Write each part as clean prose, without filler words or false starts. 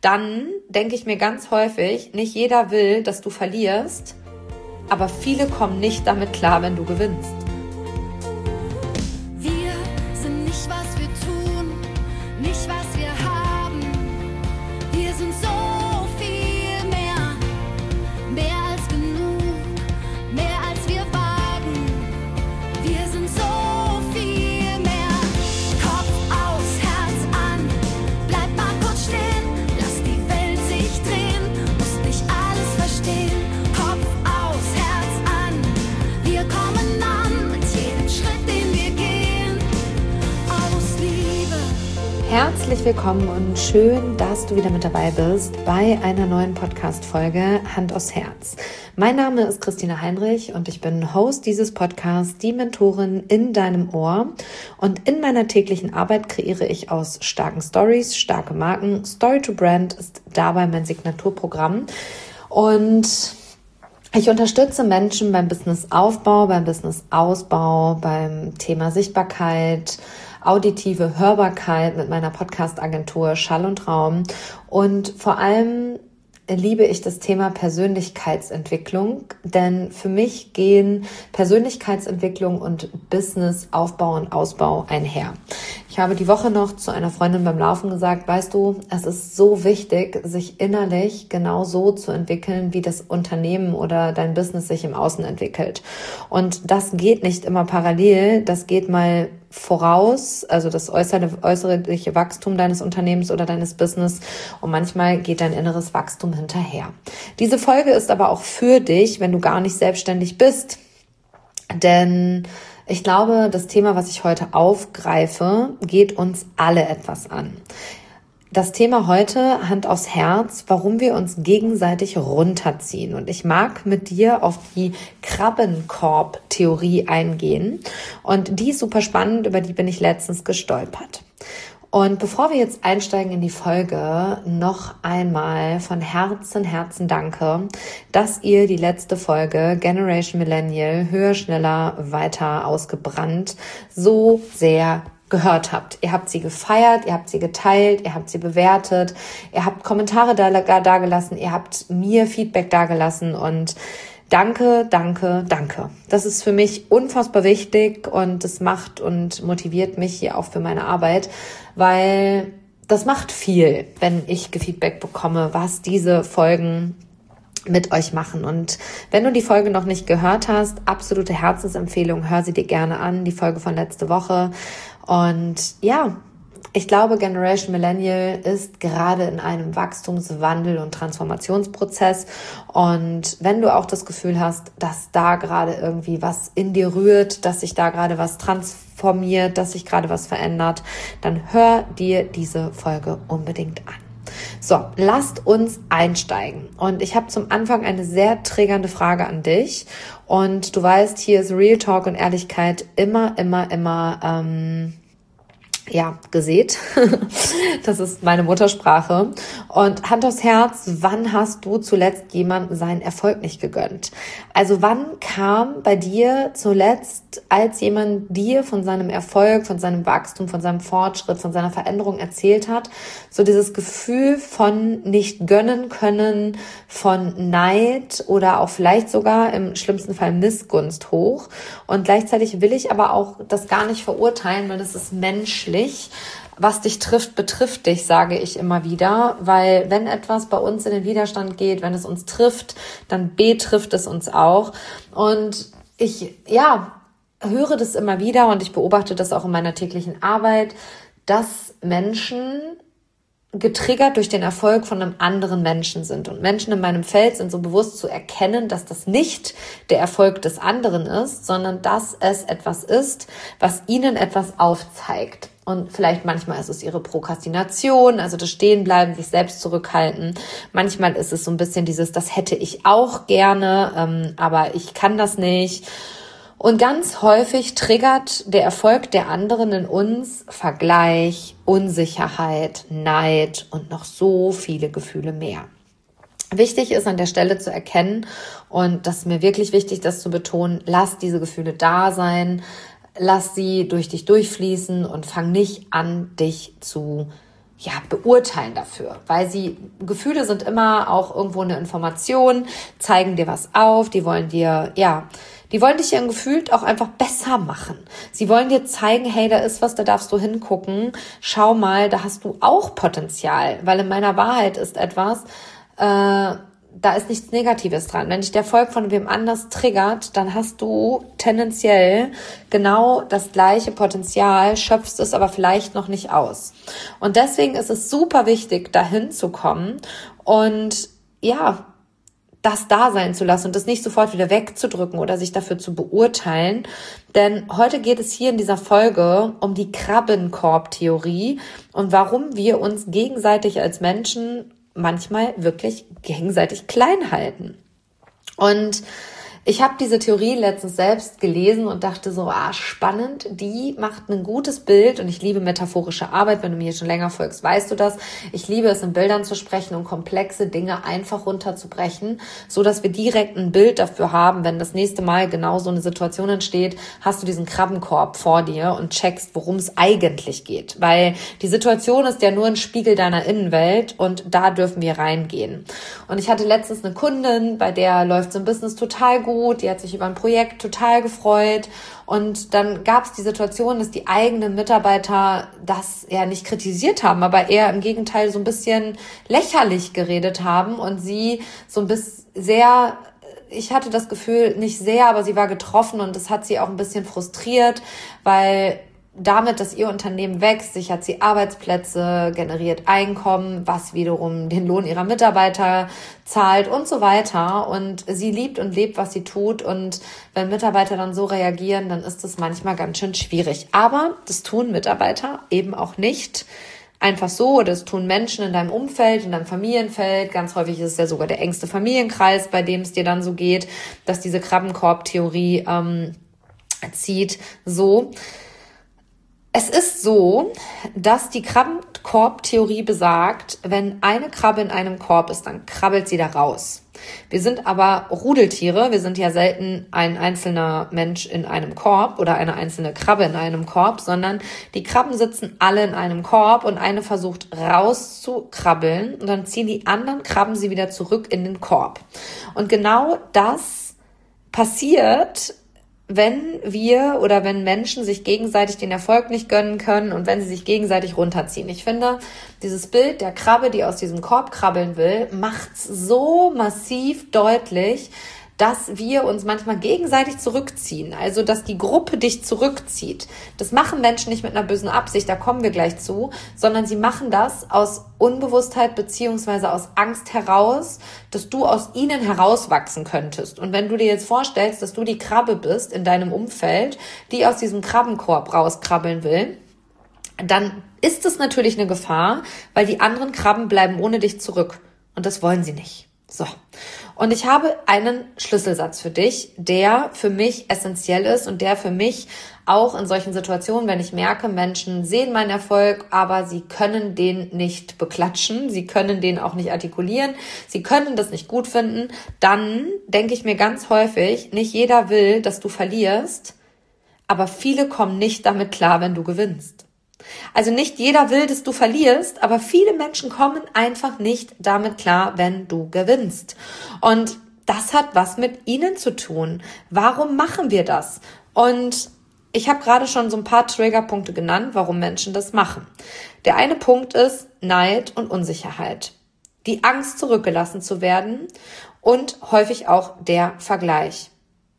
dann denke ich mir ganz häufig, nicht jeder will, dass du verlierst, aber viele kommen nicht damit klar, wenn du gewinnst. Wir sind nicht, was wir tun, nicht, was wir haben. Wir sind so viel mehr, mehr als genug, mehr als wir wagen. Wir sind so viel mehr. Kopf aus, Herz an, bleib mal kurz stehen, lass die Welt sich drehen, musst nicht alles verstehen. Kopf aus, Herz an, wir kommen an mit jedem Schritt, den wir gehen, aus Liebe. Herzlich willkommen und schön, dass du wieder mit dabei bist bei einer neuen Podcast-Folge Hand aufs Herz. Mein Name ist Christina Heinrich und ich bin Host dieses Podcasts, die Mentorin in deinem Ohr. Und in meiner täglichen Arbeit kreiere ich aus starken Stories, starke Marken. Story to Brand ist dabei mein Signaturprogramm. Und ich unterstütze Menschen beim Businessaufbau, beim Businessausbau, beim Thema Sichtbarkeit, auditive Hörbarkeit mit meiner Podcast-Agentur Schall und Raum. Und vor allem liebe ich das Thema Persönlichkeitsentwicklung, denn für mich gehen Persönlichkeitsentwicklung und Businessaufbau und Ausbau einher. Ich habe die Woche noch zu einer Freundin beim Laufen gesagt, weißt du, es ist so wichtig, sich innerlich genau so zu entwickeln, wie das Unternehmen oder dein Business sich im Außen entwickelt. Und das geht nicht immer parallel, das geht mal voraus, also das äußerliche Wachstum deines Unternehmens oder deines Business, und manchmal geht dein inneres Wachstum hinterher. Diese Folge ist aber auch für dich, wenn du gar nicht selbstständig bist, denn ich glaube, das Thema, was ich heute aufgreife, geht uns alle etwas an. Das Thema heute, Hand aufs Herz, warum wir uns gegenseitig runterziehen. Und ich mag mit dir auf die Krabbenkorb-Theorie eingehen. Und die ist super spannend, über die bin ich letztens gestolpert. Und bevor wir jetzt einsteigen in die Folge, noch einmal von Herzen danke, dass ihr die letzte Folge Generation Millennial, höher, schneller, weiter, ausgebrannt, so sehr gehört habt. Ihr habt sie gefeiert, ihr habt sie geteilt, ihr habt sie bewertet, ihr habt Kommentare dagelassen, ihr habt mir Feedback dagelassen und danke. Das ist für mich unfassbar wichtig und das macht und motiviert mich hier auch für meine Arbeit, weil das macht viel, wenn ich Feedback bekomme, was diese Folgen mit euch machen. Und wenn du die Folge noch nicht gehört hast, absolute Herzensempfehlung, hör sie dir gerne an, die Folge von letzte Woche. Und ja, ich glaube, Generation Millennial ist gerade in einem Wachstumswandel und Transformationsprozess. Und wenn du auch das Gefühl hast, dass da gerade irgendwie was in dir rührt, dass sich da gerade was transformiert, dass sich gerade was verändert, dann hör dir diese Folge unbedingt an. So, lasst uns einsteigen. Und ich habe zum Anfang eine sehr triggernde Frage an dich. Und du weißt, hier ist Real Talk und Ehrlichkeit immer gesät. Das ist meine Muttersprache. Und Hand aufs Herz, wann hast du zuletzt jemandem seinen Erfolg nicht gegönnt? Also wann kam bei dir zuletzt, als jemand dir von seinem Erfolg, von seinem Wachstum, von seinem Fortschritt, von seiner Veränderung erzählt hat, so dieses Gefühl von nicht gönnen können, von Neid oder auch vielleicht sogar im schlimmsten Fall Missgunst hoch. Und gleichzeitig will ich aber auch das gar nicht verurteilen, weil das ist menschlich. Was dich trifft, betrifft dich, sage ich immer wieder, weil wenn etwas bei uns in den Widerstand geht, wenn es uns trifft, dann betrifft es uns auch. Und ich, höre das immer wieder und ich beobachte das auch in meiner täglichen Arbeit, dass Menschen getriggert durch den Erfolg von einem anderen Menschen sind. Und Menschen in meinem Feld sind so bewusst zu erkennen, dass das nicht der Erfolg des anderen ist, sondern dass es etwas ist, was ihnen etwas aufzeigt. Und vielleicht manchmal ist es ihre Prokrastination, also das Stehenbleiben, sich selbst zurückhalten. Manchmal ist es so ein bisschen dieses, das hätte ich auch gerne, aber ich kann das nicht. Und ganz häufig triggert der Erfolg der anderen in uns Vergleich, Unsicherheit, Neid und noch so viele Gefühle mehr. Wichtig ist an der Stelle zu erkennen, und das ist mir wirklich wichtig, das zu betonen, lass diese Gefühle da sein, lass sie durch dich durchfließen und fang nicht an, dich zu beurteilen dafür, weil Gefühle sind immer auch irgendwo eine Information, zeigen dir was auf, die wollen dich ja gefühlt auch einfach besser machen. Sie wollen dir zeigen, hey, da ist was, da darfst du hingucken, schau mal, da hast du auch Potenzial, weil in meiner Wahrheit ist etwas, da ist nichts Negatives dran. Wenn dich der Erfolg von wem anders triggert, dann hast du tendenziell genau das gleiche Potenzial, schöpfst es aber vielleicht noch nicht aus. Und deswegen ist es super wichtig, dahin zu kommen und das da sein zu lassen und das nicht sofort wieder wegzudrücken oder sich dafür zu beurteilen. Denn heute geht es hier in dieser Folge um die Krabbenkorb-Theorie und warum wir uns gegenseitig als Menschen manchmal wirklich gegenseitig klein halten. Und ich habe diese Theorie letztens selbst gelesen und dachte so, spannend, die macht ein gutes Bild und ich liebe metaphorische Arbeit, wenn du mir schon länger folgst, weißt du das. Ich liebe es, in Bildern zu sprechen und komplexe Dinge einfach runterzubrechen, so dass wir direkt ein Bild dafür haben, wenn das nächste Mal genau so eine Situation entsteht, hast du diesen Krabbenkorb vor dir und checkst, worum es eigentlich geht, weil die Situation ist ja nur ein Spiegel deiner Innenwelt und da dürfen wir reingehen. Und ich hatte letztens eine Kundin, bei der läuft so ein Business total gut, die hat sich über ein Projekt total gefreut und dann gab es die Situation, dass die eigenen Mitarbeiter das ja nicht kritisiert haben, aber eher im Gegenteil so ein bisschen lächerlich geredet haben und sie so ein bisschen ich hatte das Gefühl, nicht sehr, aber sie war getroffen und das hat sie auch ein bisschen frustriert, weil damit, dass ihr Unternehmen wächst, sichert sie Arbeitsplätze, generiert Einkommen, was wiederum den Lohn ihrer Mitarbeiter zahlt und so weiter. Und sie liebt und lebt, was sie tut. Und wenn Mitarbeiter dann so reagieren, dann ist das manchmal ganz schön schwierig. Aber das tun Mitarbeiter eben auch nicht einfach so. Das tun Menschen in deinem Umfeld, in deinem Familienfeld. Ganz häufig ist es ja sogar der engste Familienkreis, bei dem es dir dann so geht, dass diese Krabbenkorb-Theorie zieht. So. Es ist so, dass die Krabbenkorb-Theorie besagt, wenn eine Krabbe in einem Korb ist, dann krabbelt sie da raus. Wir sind aber Rudeltiere, wir sind ja selten ein einzelner Mensch in einem Korb oder eine einzelne Krabbe in einem Korb, sondern die Krabben sitzen alle in einem Korb und eine versucht rauszukrabbeln und dann ziehen die anderen Krabben sie wieder zurück in den Korb. Und genau das passiert, wenn Menschen sich gegenseitig den Erfolg nicht gönnen können und wenn sie sich gegenseitig runterziehen. Ich finde, dieses Bild der Krabbe, die aus diesem Korb krabbeln will, macht so massiv deutlich, dass wir uns manchmal gegenseitig zurückziehen. Also, dass die Gruppe dich zurückzieht. Das machen Menschen nicht mit einer bösen Absicht, da kommen wir gleich zu, sondern sie machen das aus Unbewusstheit beziehungsweise aus Angst heraus, dass du aus ihnen herauswachsen könntest. Und wenn du dir jetzt vorstellst, dass du die Krabbe bist in deinem Umfeld, die aus diesem Krabbenkorb rauskrabbeln will, dann ist es natürlich eine Gefahr, weil die anderen Krabben bleiben ohne dich zurück. Und das wollen sie nicht. So. Und ich habe einen Schlüsselsatz für dich, der für mich essentiell ist und der für mich auch in solchen Situationen, wenn ich merke, Menschen sehen meinen Erfolg, aber sie können den nicht beklatschen, sie können den auch nicht artikulieren, sie können das nicht gut finden, dann denke ich mir ganz häufig, nicht jeder will, dass du verlierst, aber viele kommen nicht damit klar, wenn du gewinnst. Also nicht jeder will, dass du verlierst, aber viele Menschen kommen einfach nicht damit klar, wenn du gewinnst. Und das hat was mit ihnen zu tun. Warum machen wir das? Und ich habe gerade schon so ein paar Triggerpunkte genannt, warum Menschen das machen. Der eine Punkt ist Neid und Unsicherheit. Die Angst, zurückgelassen zu werden und häufig auch der Vergleich.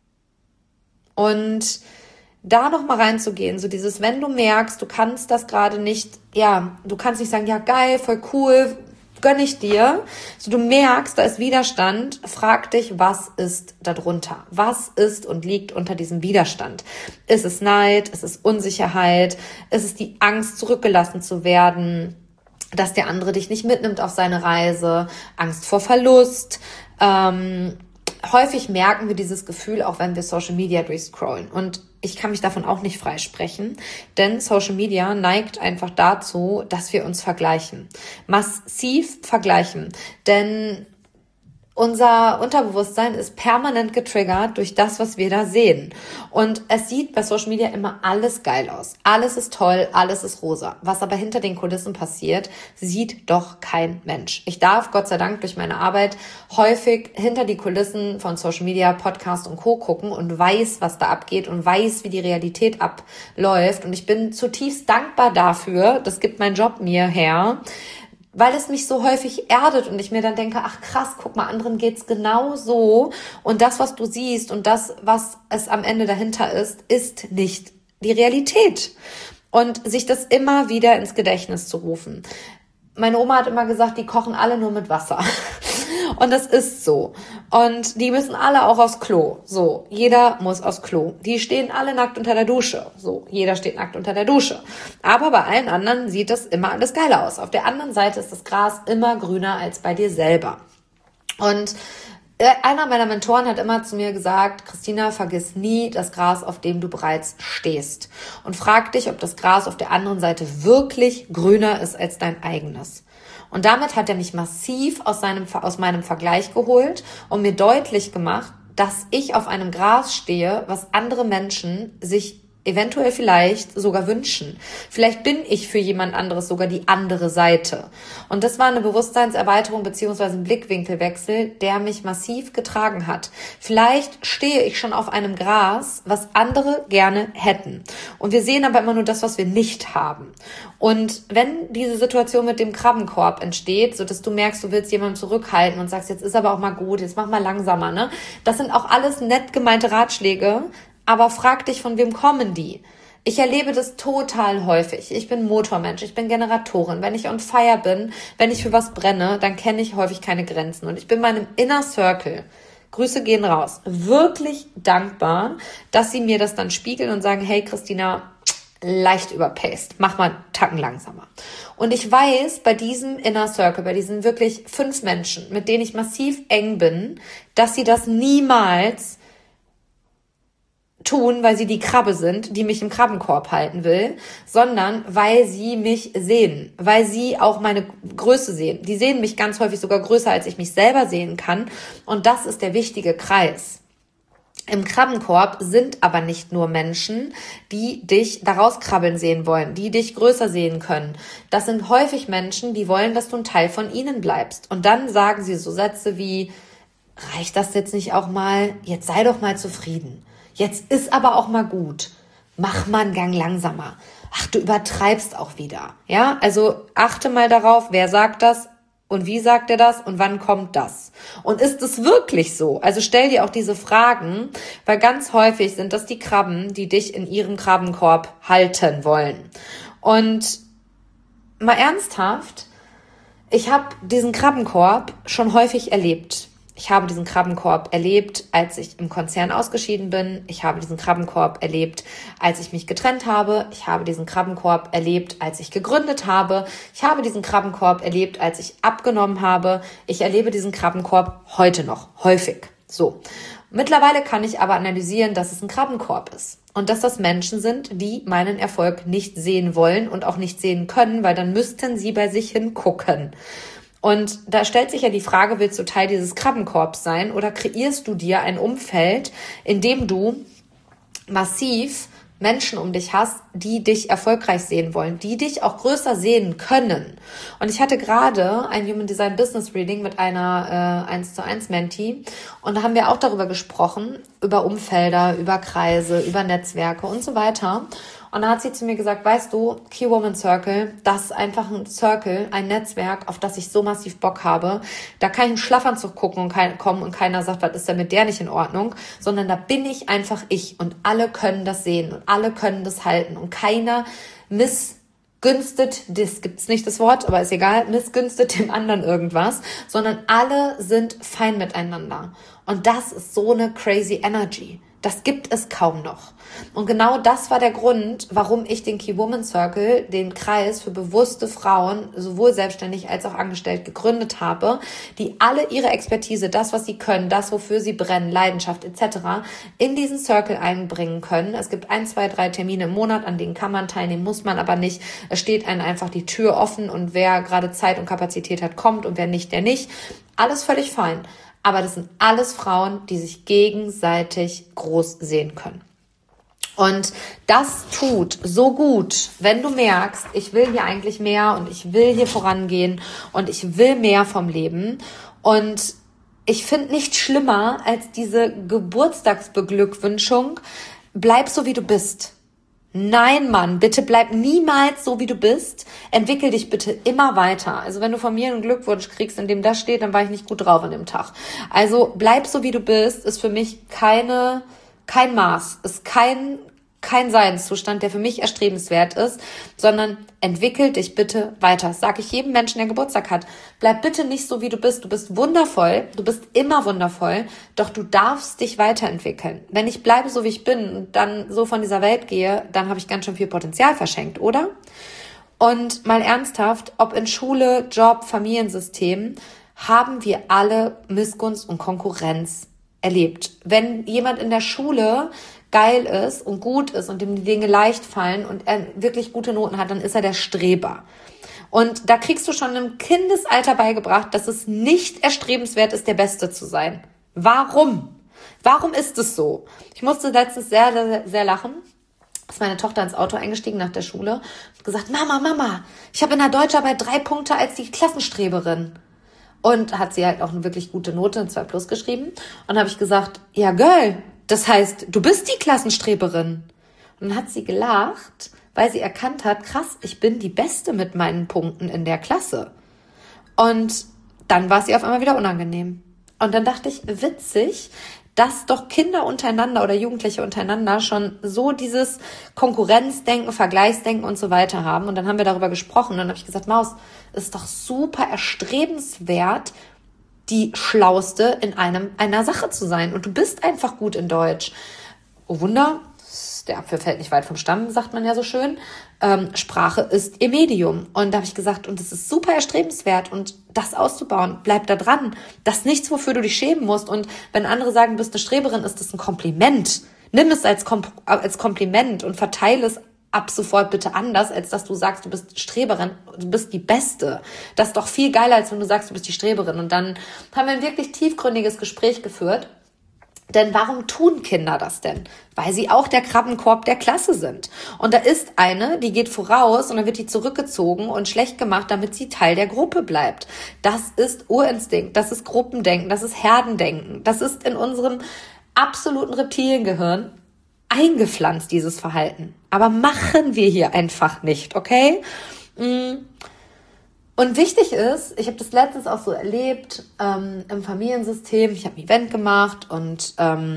Und da noch mal reinzugehen, so dieses, wenn du merkst, du kannst das gerade nicht, du kannst nicht sagen, ja geil, voll cool, gönn ich dir. So, du merkst, da ist Widerstand, frag dich, was ist da drunter? Was ist und liegt unter diesem Widerstand? Ist es Neid? Ist es Unsicherheit? Ist es die Angst, zurückgelassen zu werden? Dass der andere dich nicht mitnimmt auf seine Reise? Angst vor Verlust? Häufig merken wir dieses Gefühl, auch wenn wir Social Media durchscrollen. Und ich kann mich davon auch nicht freisprechen, denn Social Media neigt einfach dazu, dass wir uns vergleichen. Massiv vergleichen. Denn unser Unterbewusstsein ist permanent getriggert durch das, was wir da sehen. Und es sieht bei Social Media immer alles geil aus. Alles ist toll, alles ist rosa. Was aber hinter den Kulissen passiert, sieht doch kein Mensch. Ich darf Gott sei Dank durch meine Arbeit häufig hinter die Kulissen von Social Media, Podcast und Co. gucken und weiß, was da abgeht und weiß, wie die Realität abläuft. Und ich bin zutiefst dankbar dafür, das gibt mein Job mir her, weil es mich so häufig erdet und ich mir dann denke, ach krass, guck mal, anderen geht's genau so und das, was du siehst und das, was es am Ende dahinter ist nicht die Realität. Und sich das immer wieder ins Gedächtnis zu rufen. Meine Oma hat immer gesagt, die kochen alle nur mit Wasser. Und das ist so. Und die müssen alle auch aufs Klo. So, jeder muss aufs Klo. Die stehen alle nackt unter der Dusche. So, jeder steht nackt unter der Dusche. Aber bei allen anderen sieht das immer alles geiler aus. Auf der anderen Seite ist das Gras immer grüner als bei dir selber. Und einer meiner Mentoren hat immer zu mir gesagt, Christina, vergiss nie das Gras, auf dem du bereits stehst. Und frag dich, ob das Gras auf der anderen Seite wirklich grüner ist als dein eigenes. Und damit hat er mich massiv aus meinem Vergleich geholt und mir deutlich gemacht, dass ich auf einem Gras stehe, was andere Menschen sich eventuell vielleicht sogar wünschen. Vielleicht bin ich für jemand anderes sogar die andere Seite. Und das war eine Bewusstseinserweiterung beziehungsweise ein Blickwinkelwechsel, der mich massiv getragen hat. Vielleicht stehe ich schon auf einem Gras, was andere gerne hätten. Und wir sehen aber immer nur das, was wir nicht haben. Und wenn diese Situation mit dem Krabbenkorb entsteht, so dass du merkst, du willst jemanden zurückhalten und sagst, jetzt ist aber auch mal gut, jetzt mach mal langsamer, ne? Das sind auch alles nett gemeinte Ratschläge, aber frag dich, von wem kommen die? Ich erlebe das total häufig. Ich bin Motormensch, ich bin Generatorin. Wenn ich on fire bin, wenn ich für was brenne, dann kenne ich häufig keine Grenzen. Und ich bin meinem Inner Circle, Grüße gehen raus, wirklich dankbar, dass sie mir das dann spiegeln und sagen, hey Christina, leicht überpaced, mach mal einen Tacken langsamer. Und ich weiß, bei diesem Inner Circle, bei diesen wirklich 5 Menschen, mit denen ich massiv eng bin, dass sie das niemals tun, weil sie die Krabbe sind, die mich im Krabbenkorb halten will, sondern weil sie mich sehen, weil sie auch meine Größe sehen. Die sehen mich ganz häufig sogar größer, als ich mich selber sehen kann. Und das ist der wichtige Kreis. Im Krabbenkorb sind aber nicht nur Menschen, die dich da rauskrabbeln sehen wollen, die dich größer sehen können. Das sind häufig Menschen, die wollen, dass du ein Teil von ihnen bleibst. Und dann sagen sie so Sätze wie, reicht das jetzt nicht auch mal? Jetzt sei doch mal zufrieden. Jetzt ist aber auch mal gut. Mach mal einen Gang langsamer. Ach, du übertreibst auch wieder. Ja, also achte mal darauf, wer sagt das und wie sagt er das und wann kommt das? Und ist es wirklich so? Also stell dir auch diese Fragen, weil ganz häufig sind das die Krabben, die dich in ihrem Krabbenkorb halten wollen. Und mal ernsthaft, ich habe diesen Krabbenkorb schon häufig erlebt. Ich habe diesen Krabbenkorb erlebt, als ich im Konzern ausgeschieden bin. Ich habe diesen Krabbenkorb erlebt, als ich mich getrennt habe. Ich habe diesen Krabbenkorb erlebt, als ich gegründet habe. Ich habe diesen Krabbenkorb erlebt, als ich abgenommen habe. Ich erlebe diesen Krabbenkorb heute noch, häufig. So. Mittlerweile kann ich aber analysieren, dass es ein Krabbenkorb ist. Und dass das Menschen sind, die meinen Erfolg nicht sehen wollen und auch nicht sehen können, weil dann müssten sie bei sich hingucken. Und da stellt sich ja die Frage, willst du Teil dieses Krabbenkorbs sein oder kreierst du dir ein Umfeld, in dem du massiv Menschen um dich hast, die dich erfolgreich sehen wollen, die dich auch größer sehen können. Und ich hatte gerade ein Human Design Business Reading mit einer 1:1 Mentee und da haben wir auch darüber gesprochen, über Umfelder, über Kreise, über Netzwerke und so weiter. Und da hat sie zu mir gesagt, weißt du, Key Woman Circle, das ist einfach ein Circle, ein Netzwerk, auf das ich so massiv Bock habe. Da kann ich einen Schlafanzug gucken und kommen und keiner sagt, was ist denn mit der nicht in Ordnung, sondern da bin ich einfach ich und alle können das sehen und alle können das halten und keiner missgünstet, das gibt's nicht das Wort, aber ist egal, missgünstet dem anderen irgendwas, sondern alle sind fein miteinander. Und das ist so eine crazy Energy. Das gibt es kaum noch. Und genau das war der Grund, warum ich den Key Woman Circle, den Kreis für bewusste Frauen, sowohl selbstständig als auch angestellt, gegründet habe, die alle ihre Expertise, das, was sie können, das, wofür sie brennen, Leidenschaft etc. in diesen Circle einbringen können. Es gibt 1, 2, 3 Termine im Monat, an denen kann man teilnehmen, muss man aber nicht. Es steht einem einfach die Tür offen und wer gerade Zeit und Kapazität hat, kommt und wer nicht, der nicht. Alles völlig fein. aber das sind alles Frauen, die sich gegenseitig groß sehen können. Und das tut so gut, wenn du merkst, ich will hier eigentlich mehr und ich will hier vorangehen und ich will mehr vom Leben. Und ich finde nichts schlimmer als diese Geburtstagsbeglückwünschung, bleib so wie du bist. Nein, Mann, bitte bleib niemals so, wie du bist. Entwickel dich bitte immer weiter. Also wenn du von mir einen Glückwunsch kriegst, in dem das steht, dann war ich nicht gut drauf an dem Tag. Also bleib so, wie du bist, ist für mich kein Maß, ist kein Seinszustand, der für mich erstrebenswert ist, sondern entwickel dich bitte weiter. Das sage ich jedem Menschen, der Geburtstag hat. Bleib bitte nicht so, wie du bist. Du bist wundervoll, du bist immer wundervoll, doch du darfst dich weiterentwickeln. Wenn ich bleibe, so wie ich bin und dann so von dieser Welt gehe, dann habe ich ganz schön viel Potenzial verschenkt, oder? Und mal ernsthaft, ob in Schule, Job, Familiensystem, haben wir alle Missgunst und Konkurrenz erlebt. Wenn jemand in der Schule geil ist und gut ist und ihm die Dinge leicht fallen und er wirklich gute Noten hat, dann ist er der Streber. Und da kriegst du schon im Kindesalter beigebracht, dass es nicht erstrebenswert ist, der Beste zu sein. Warum? Warum ist es so? Ich musste letztens sehr, sehr, sehr lachen. Ist meine Tochter ins Auto eingestiegen nach der Schule und gesagt, Mama, ich habe in der Deutscharbeit 3 Punkte als die Klassenstreberin. Und hat sie halt auch eine wirklich gute Note, eine 2+ geschrieben. Und dann habe ich gesagt, ja, Girl, das heißt, du bist die Klassenstreberin. Und dann hat sie gelacht, weil sie erkannt hat, krass, ich bin die Beste mit meinen Punkten in der Klasse. Und dann war es ihr auf einmal wieder unangenehm. Und dann dachte ich, witzig, dass doch Kinder untereinander oder Jugendliche untereinander schon so dieses Konkurrenzdenken, Vergleichsdenken und so weiter haben. Und dann haben wir darüber gesprochen. Und dann habe ich gesagt, Maus, ist doch super erstrebenswert, die Schlauste in einer Sache zu sein. Und du bist einfach gut in Deutsch. Oh Wunder, der Apfel fällt nicht weit vom Stamm, sagt man ja so schön. Sprache ist ihr Medium. Und da habe ich gesagt, und es ist super erstrebenswert und das auszubauen, bleib da dran. Das ist nichts, wofür du dich schämen musst. Und wenn andere sagen, du bist eine Streberin, ist das ein Kompliment. Nimm es als Kompliment und verteile es ab sofort bitte anders, als dass du sagst, du bist Streberin, du bist die Beste. Das ist doch viel geiler, als wenn du sagst, du bist die Streberin. Und dann haben wir ein wirklich tiefgründiges Gespräch geführt. Denn warum tun Kinder das denn? Weil sie auch der Krabbenkorb der Klasse sind. Und da ist eine, die geht voraus und dann wird die zurückgezogen und schlecht gemacht, damit sie Teil der Gruppe bleibt. Das ist Urinstinkt, das ist Gruppendenken, das ist Herdendenken. Das ist in unserem absoluten Reptiliengehirn eingepflanzt, dieses Verhalten. Aber machen wir hier einfach nicht, okay? Und wichtig ist, ich habe das letztens auch so erlebt im Familiensystem. Ich habe ein Event gemacht und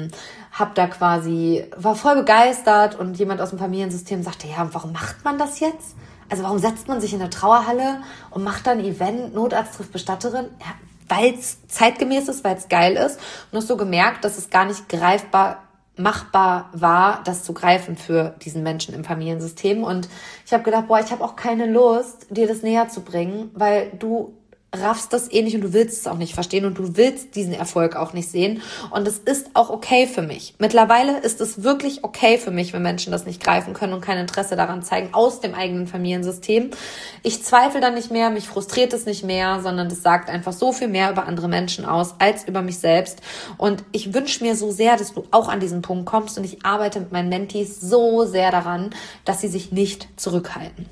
war voll begeistert und jemand aus dem Familiensystem sagte, ja, warum macht man das jetzt? Also warum setzt man sich in der Trauerhalle und macht dann ein Event, Notarzt trifft Bestatterin? Ja, weil es zeitgemäß ist, weil es geil ist. Und hast so gemerkt, dass es gar nicht machbar war, das zu greifen für diesen Menschen im Familiensystem. Und ich habe gedacht, ich habe auch keine Lust, dir das näher zu bringen, weil du raffst das nicht und du willst es auch nicht verstehen und du willst diesen Erfolg auch nicht sehen. Und es ist auch okay für mich. Mittlerweile ist es wirklich okay für mich, wenn Menschen das nicht greifen können und kein Interesse daran zeigen aus dem eigenen Familiensystem. Ich zweifle dann nicht mehr, mich frustriert es nicht mehr, sondern das sagt einfach so viel mehr über andere Menschen aus als über mich selbst. Und ich wünsche mir so sehr, dass du auch an diesen Punkt kommst und ich arbeite mit meinen Mentees so sehr daran, dass sie sich nicht zurückhalten.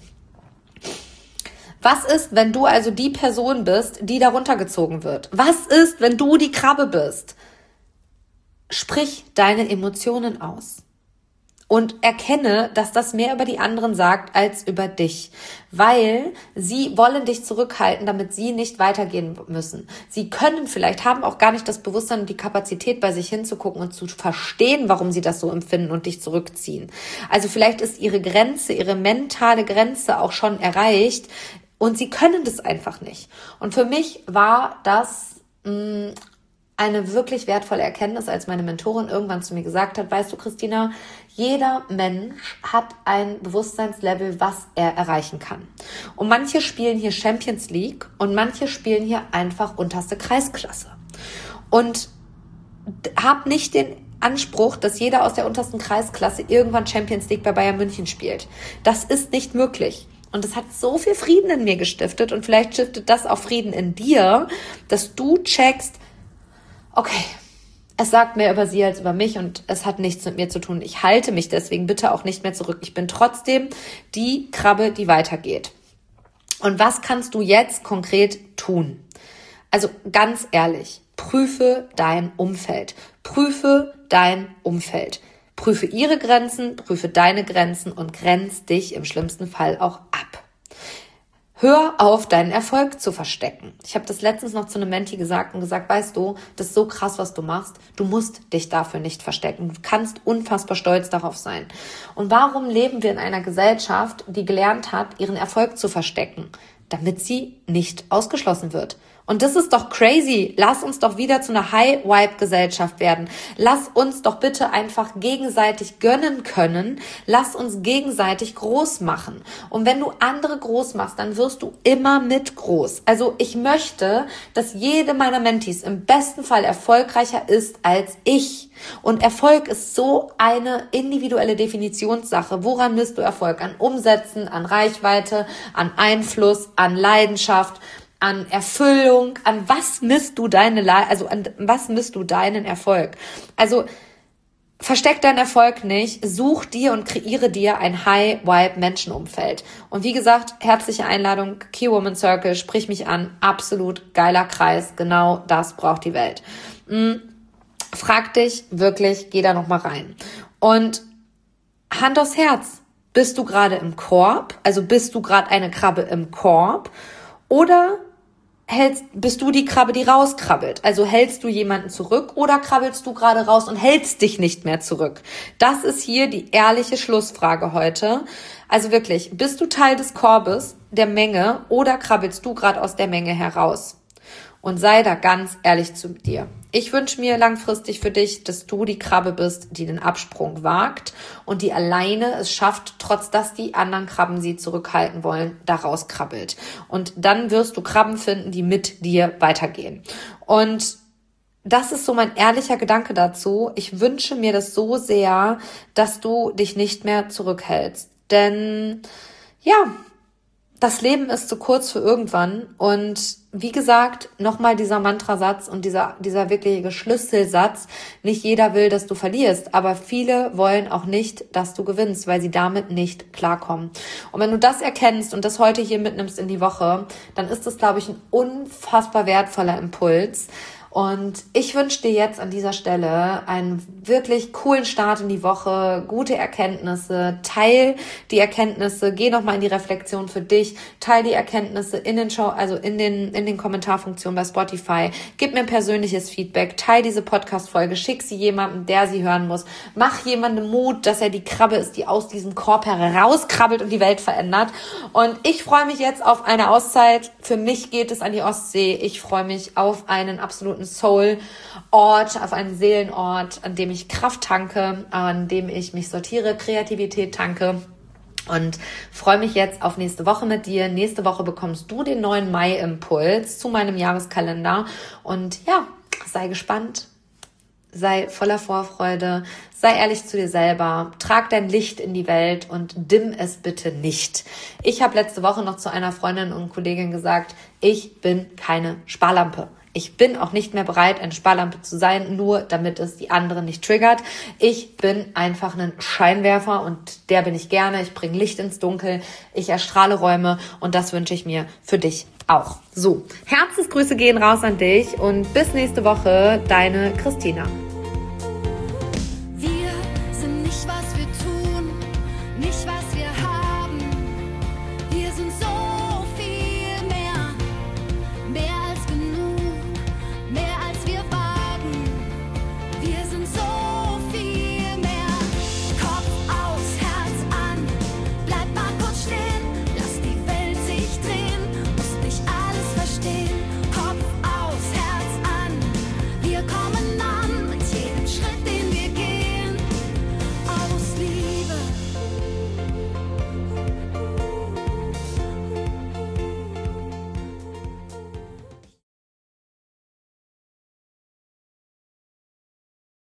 Was ist, wenn du also die Person bist, die da runtergezogen wird? Was ist, wenn du die Krabbe bist? Sprich deine Emotionen aus und erkenne, dass das mehr über die anderen sagt als über dich, weil sie wollen dich zurückhalten, damit sie nicht weitergehen müssen. Sie können vielleicht, haben auch gar nicht das Bewusstsein und die Kapazität, bei sich hinzugucken und zu verstehen, warum sie das so empfinden und dich zurückziehen. Also vielleicht ist ihre Grenze, ihre mentale Grenze auch schon erreicht, und sie können das einfach nicht. Und für mich war das eine wirklich wertvolle Erkenntnis, als meine Mentorin irgendwann zu mir gesagt hat, weißt du, Christina, jeder Mensch hat ein Bewusstseinslevel, was er erreichen kann. Und manche spielen hier Champions League und manche spielen hier einfach unterste Kreisklasse. Und hab nicht den Anspruch, dass jeder aus der untersten Kreisklasse irgendwann Champions League bei Bayern München spielt. Das ist nicht möglich. Und es hat so viel Frieden in mir gestiftet und vielleicht stiftet das auch Frieden in dir, dass du checkst, okay, es sagt mehr über sie als über mich und es hat nichts mit mir zu tun. Ich halte mich deswegen bitte auch nicht mehr zurück. Ich bin trotzdem die Krabbe, die weitergeht. Und was kannst du jetzt konkret tun? Also ganz ehrlich, prüfe dein Umfeld. Prüfe dein Umfeld. Prüfe ihre Grenzen, prüfe deine Grenzen und grenz dich im schlimmsten Fall auch ab. Hör auf, deinen Erfolg zu verstecken. Ich habe das letztens noch zu einem Menti gesagt und gesagt, weißt du, das ist so krass, was du machst. Du musst dich dafür nicht verstecken. Du kannst unfassbar stolz darauf sein. Und warum leben wir in einer Gesellschaft, die gelernt hat, ihren Erfolg zu verstecken? Damit sie nicht ausgeschlossen wird. Und das ist doch crazy. Lass uns doch wieder zu einer High-Vibe-Gesellschaft werden. Lass uns doch bitte einfach gegenseitig gönnen können. Lass uns gegenseitig groß machen. Und wenn du andere groß machst, dann wirst du immer mit groß. Also ich möchte, dass jede meiner Mentees im besten Fall erfolgreicher ist als ich. Und Erfolg ist so eine individuelle Definitionssache. Woran misst du Erfolg? An Umsätzen, an Reichweite, an Einfluss, an Leidenschaft, an Erfüllung, an was misst du deinen Erfolg? Also versteck deinen Erfolg nicht, such dir und kreiere dir ein High-Vibe-Menschenumfeld. Und wie gesagt, herzliche Einladung, Key Woman Circle, sprich mich an, absolut geiler Kreis, genau das braucht die Welt. Frag dich wirklich, geh da nochmal rein. Und Hand aufs Herz, bist du gerade im Korb, also bist du gerade eine Krabbe im Korb oder bist du die Krabbe, die rauskrabbelt? Also hältst du jemanden zurück oder krabbelst du gerade raus und hältst dich nicht mehr zurück? Das ist hier die ehrliche Schlussfrage heute. Also wirklich, bist du Teil des Korbes, der Menge oder krabbelst du gerade aus der Menge heraus? Und sei da ganz ehrlich zu dir. Ich wünsche mir langfristig für dich, dass du die Krabbe bist, die den Absprung wagt und die alleine es schafft, trotz dass die anderen Krabben sie zurückhalten wollen, da rauskrabbelt. Und dann wirst du Krabben finden, die mit dir weitergehen. Und das ist so mein ehrlicher Gedanke dazu. Ich wünsche mir das so sehr, dass du dich nicht mehr zurückhältst. Denn ja, das Leben ist zu kurz für irgendwann und wie gesagt, nochmal dieser Mantrasatz und dieser wirkliche Schlüsselsatz, nicht jeder will, dass du verlierst, aber viele wollen auch nicht, dass du gewinnst, weil sie damit nicht klarkommen. Und wenn du das erkennst und das heute hier mitnimmst in die Woche, dann ist das, glaube ich, ein unfassbar wertvoller Impuls. Und ich wünsche dir jetzt an dieser Stelle einen wirklich coolen Start in die Woche, gute Erkenntnisse, teil die Erkenntnisse, geh nochmal in die Reflexion für dich, teil die Erkenntnisse in den Kommentarfunktionen bei Spotify, gib mir ein persönliches Feedback, teil diese Podcast-Folge, schick sie jemandem, der sie hören muss, mach jemandem Mut, dass er die Krabbe ist, die aus diesem Korb herauskrabbelt und die Welt verändert. Und ich freue mich jetzt auf eine Auszeit. Für mich geht es an die Ostsee. Ich freue mich auf einen absoluten Soul-Ort, auf einen Seelenort, an dem ich Kraft tanke, an dem ich mich sortiere, Kreativität tanke und freue mich jetzt auf nächste Woche mit dir. Nächste Woche bekommst du den neuen Mai-Impuls zu meinem Jahreskalender und ja, sei gespannt. Sei voller Vorfreude, sei ehrlich zu dir selber, trag dein Licht in die Welt und dimm es bitte nicht. Ich habe letzte Woche noch zu einer Freundin und Kollegin gesagt, ich bin keine Sparlampe. Ich bin auch nicht mehr bereit, eine Sparlampe zu sein, nur damit es die anderen nicht triggert. Ich bin einfach ein Scheinwerfer und der bin ich gerne. Ich bringe Licht ins Dunkel, ich erstrahle Räume und das wünsche ich mir für dich auch. So, Herzensgrüße gehen raus an dich und bis nächste Woche, deine Christina.